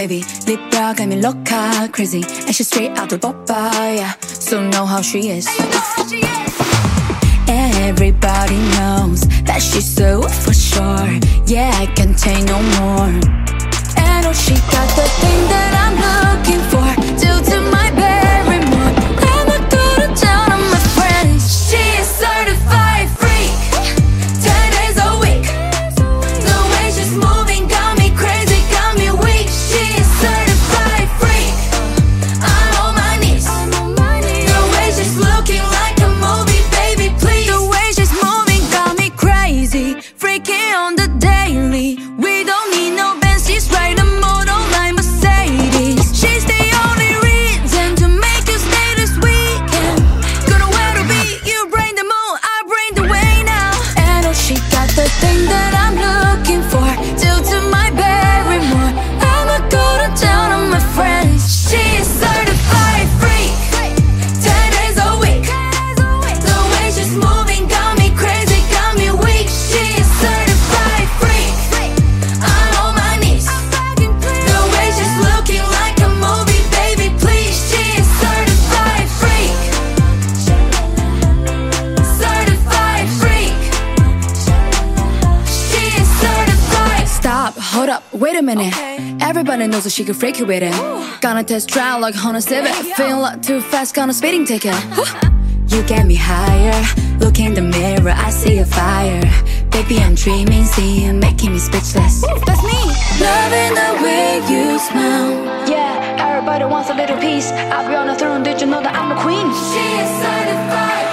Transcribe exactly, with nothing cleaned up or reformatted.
baby. Lip brow got me loca, crazy. And she's straight out the boppa, yeah. So know how she is. Everybody knows that she's so for sure. Yeah, I can't take no more. And oh, she got the thing that I'm looking for. Due to my Barrymore, I'ma go to town on my friends. She is certified freak, ten days a week. The way she's moving got me crazy, got me weak. She is certified freak, I'm on my knees. The way she's looking like a movie, baby, please. The way she's moving got me crazy, freaky on the daily. We don't need no Benz, she's right, a model like Mercedes. She's the only reason to make you stay this weekend. Gonna where to be, you bring the moon, I bring the way now. And oh, she got the thing that I'm looking for. Due to my Barrymore, I'ma go to town on my friends. She is certified freak, ten days a week. The way she's moving got me crazy, got me weak. She is certified freak, I'm on my knees. The way she's looking like a movie, baby, please. She is certified freak, certified freak. She is certified. Stop, hold up, wait a minute. Everybody knows that she can freak you with it. Gonna test drive like Honda Civic. Feeling like too fast, gonna speeding ticket. You get me higher. Look in the mirror, I see a fire. Baby, I'm dreaming, see you making me speechless. That's me. Loving the way you smile. Yeah, everybody wants a little piece. I'll be on the throne, did you know that I'm a queen? She is certified